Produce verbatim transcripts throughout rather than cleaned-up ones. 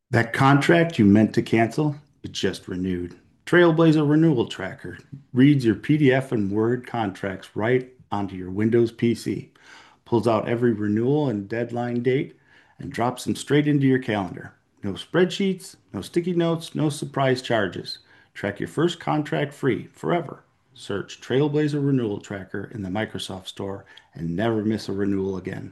That contract you meant to cancel, it just renewed. Trailblazer Renewal Tracker reads your P D F and Word contracts right onto your Windows P C, pulls out every renewal and deadline date, and drops them straight into your calendar. No spreadsheets, no sticky notes, no surprise charges. Track your first contract free forever. Search Trailblazer Renewal Tracker in the Microsoft Store and never miss a renewal again.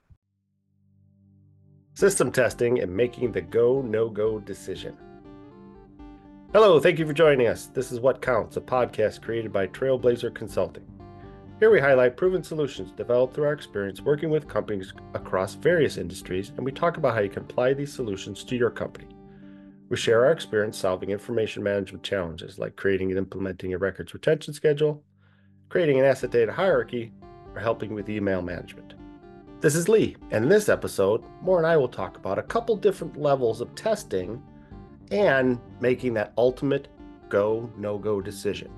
System testing and making the go, no-go decision. Hello, thank you for joining us. This is What Counts, a podcast created by Trailblazer Consulting. Here we highlight proven solutions developed through our experience working with companies across various industries, and we talk about how you can apply these solutions to your company. We share our experience solving information management challenges like creating and implementing a records retention schedule, creating an asset data hierarchy, or helping with email management. This is Lee, and in this episode, Maura and I will talk about a couple different levels of testing and making that ultimate go, no-go decision.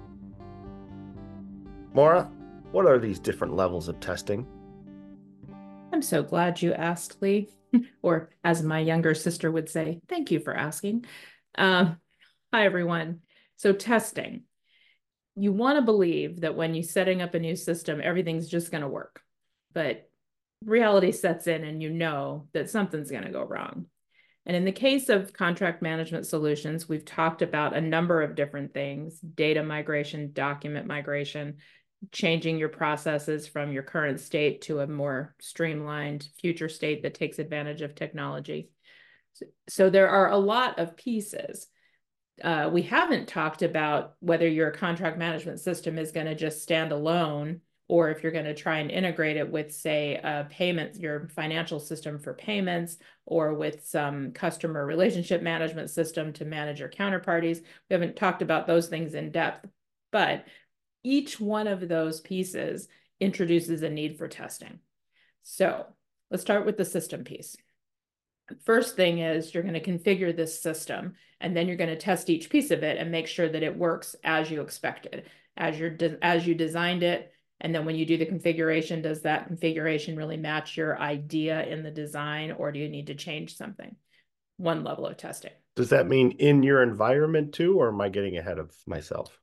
Maura, what are these different levels of testing? I'm so glad you asked, Lee, or as my younger sister would say, thank you for asking. Uh, hi, everyone. So testing. You want to believe that when you're setting up a new system, everything's just going to work. But reality sets in and you know that something's going to go wrong. And in the case of contract management solutions, we've talked about a number of different things: data migration, document migration, changing your processes from your current state to a more streamlined future state that takes advantage of technology. So, so there are a lot of pieces. Uh, we haven't talked about whether your contract management system is going to just stand alone, or if you're going to try and integrate it with, say, a payment, your financial system for payments, or with some customer relationship management system to manage your counterparties. We haven't talked about those things in depth, but each one of those pieces introduces a need for testing. So let's start with the system piece. First thing is you're going to configure this system, and then you're going to test each piece of it and make sure that it works as you expected, as you're as you designed it. And then when you do the configuration, does that configuration really match your idea in the design, or do you need to change something? One level of testing. Does that mean in your environment too, or am I getting ahead of myself?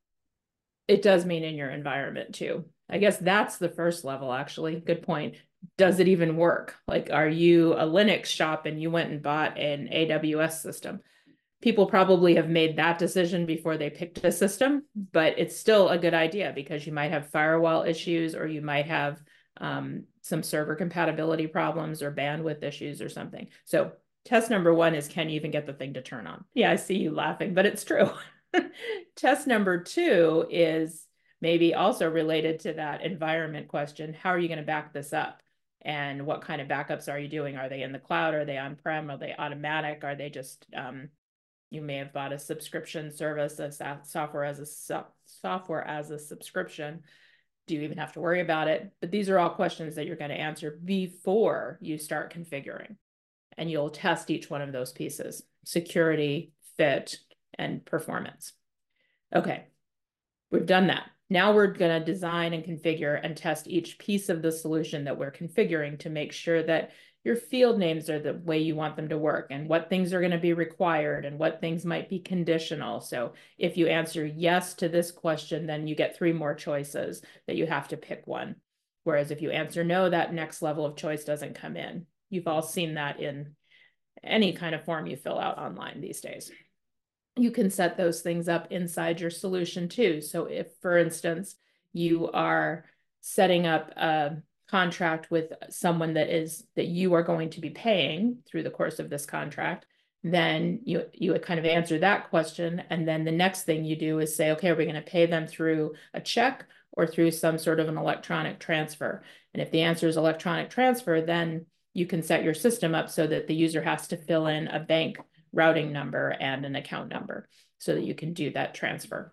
It does mean in your environment too. I guess that's the first level, actually. Good point. Does it even work? Like, are you a Linux shop and you went and bought an A W S system? People probably have made that decision before they picked a system, but it's still a good idea because you might have firewall issues, or you might have um, some server compatibility problems or bandwidth issues or something. So test number one is, can you even get the thing to turn on? Yeah, I see you laughing, but it's true. Test number two is maybe also related to that environment question. How are you going to back this up? And what kind of backups are you doing? Are they in the cloud? Are they on-prem? Are they automatic? Are they just, um, you may have bought a subscription service, a software as a software as a subscription. Do you even have to worry about it? But these are all questions that you're going to answer before you start configuring. And you'll test each one of those pieces: security, fit, and performance. Okay, we've done that. Now we're going to design and configure and test each piece of the solution that we're configuring to make sure that your field names are the way you want them to work, and what things are going to be required and what things might be conditional. So if you answer yes to this question, then you get three more choices that you have to pick one. Whereas if you answer no, that next level of choice doesn't come in. You've all seen that in any kind of form you fill out online these days. You can set those things up inside your solution too. So if, for instance, you are setting up a contract with someone that is that you are going to be paying through the course of this contract, then you you would kind of answer that question, and then the next thing you do is say, okay, are we going to pay them through a check or through some sort of an electronic transfer? And if the answer is electronic transfer, then you can set your system up so that the user has to fill in a bank routing number and an account number so that you can do that transfer.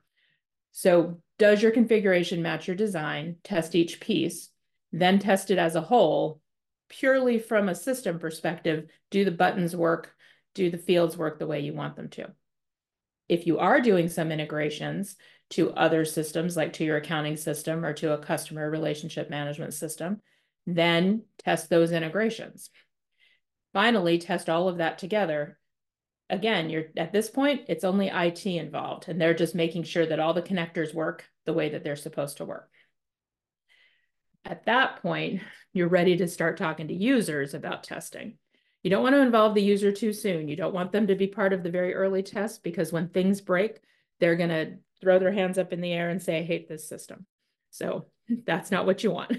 So does your configuration match your design? Test each piece, then test it as a whole, purely from a system perspective. Do the buttons work? Do the fields work the way you want them to? If you are doing some integrations to other systems, like to your accounting system or to a customer relationship management system, then test those integrations. Finally, test all of that together again, you're at this point, it's only I T involved, and they're just making sure that all the connectors work the way that they're supposed to work. At that point, you're ready to start talking to users about testing. You don't want to involve the user too soon. You don't want them to be part of the very early test, because when things break, they're going to throw their hands up in the air and say, I hate this system. So that's not what you want.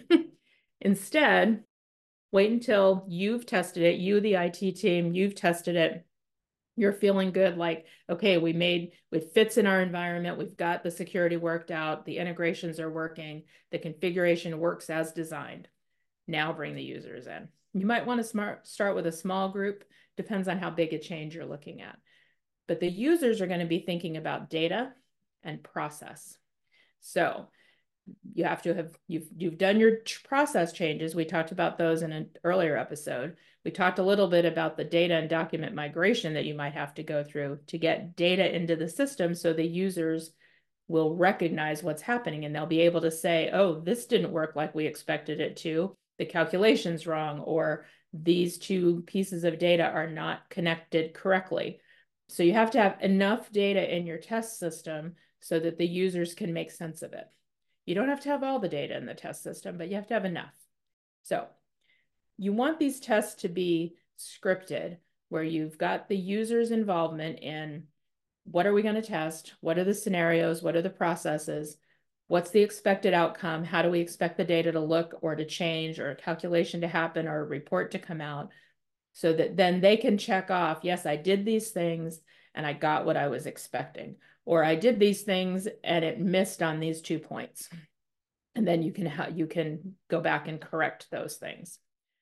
Instead, wait until you've tested it, you, the I T team, you've tested it. You're feeling good, like, okay, we made, it fits in our environment. We've got the security worked out. The integrations are working. The configuration works as designed. Now bring the users in. You might want to smart, start with a small group. Depends on how big a change you're looking at. But the users are going to be thinking about data and process. So you have to have, you've, you've done your process changes. We talked about those in an earlier episode. We talked a little bit about the data and document migration that you might have to go through to get data into the system, so the users will recognize what's happening, and they'll be able to say, oh, this didn't work like we expected it to. The calculation's wrong, or these two pieces of data are not connected correctly. So you have to have enough data in your test system so that the users can make sense of it. You don't have to have all the data in the test system, but you have to have enough. So you want these tests to be scripted, where you've got the user's involvement in what are we going to test? What are the scenarios? What are the processes? What's the expected outcome? How do we expect the data to look or to change, or a calculation to happen, or a report to come out? So that then they can check off, yes, I did these things and I got what I was expecting. Or I did these things and it missed on these two points. And then you can, you can go back and correct those things.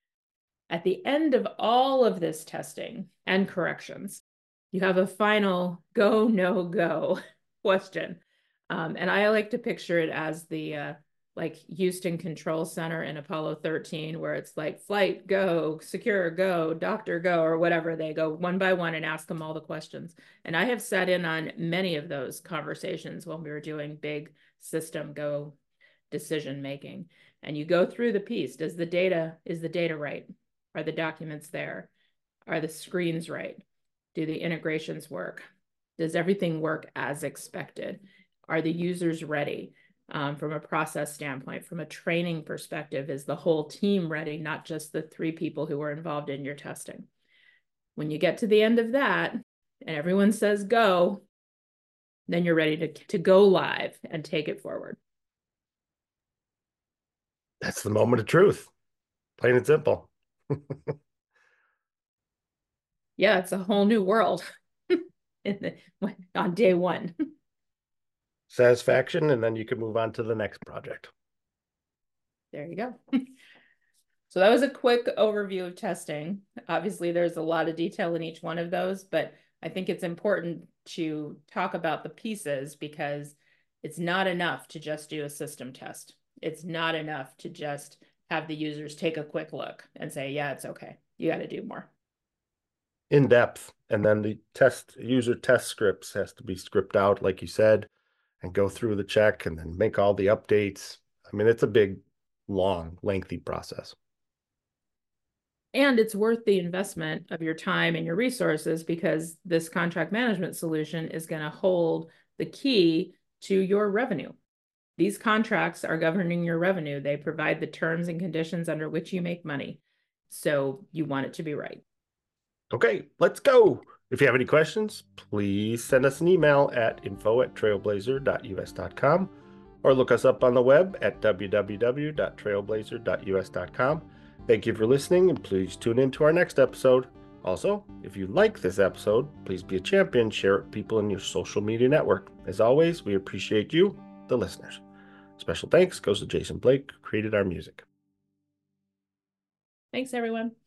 At the end of all of this testing and corrections, you have a final go, no go question. Um, and I like to picture it as the uh, like Houston Control Center in Apollo thirteen, where it's like flight, go, secure, go, doctor, go, or whatever. They go one by one and ask them all the questions. And I have sat in on many of those conversations when we were doing big system go decision making. And you go through the piece. Does the data, is the data right? Are the documents there? Are the screens right? Do the integrations work? Does everything work as expected? Are the users ready? Um, from a process standpoint, from a training perspective, is the whole team ready, not just the three people who were involved in your testing? When you get to the end of that and everyone says go, then you're ready to, to go live and take it forward. That's the moment of truth. Plain and simple. Yeah, it's a whole new world in the, on day one. Satisfaction, and then you can move on to the next project. There you go. So that was a quick overview of testing. Obviously, there's a lot of detail in each one of those, but I think it's important to talk about the pieces, because it's not enough to just do a system test. It's not enough to just have the users take a quick look and say, yeah, it's okay. You got to do more. In depth. And then the test user test scripts has to be scripted out, like you said, and go through the check and then make all the updates. I mean, it's a big, long, lengthy process. And it's worth the investment of your time and your resources, because this contract management solution is going to hold the key to your revenue. These contracts are governing your revenue. They provide the terms and conditions under which you make money. So you want it to be right. Okay, let's go. If you have any questions, please send us an email at info at trailblazer dot u s dot com, or look us up on the web at w w w dot trailblazer dot u s dot com. Thank you for listening, and please tune in to our next episode. Also, if you like this episode, please be a champion, share it with people in your social media network. As always, we appreciate you, the listeners. Special thanks goes to Jason Blake, who created our music. Thanks, everyone.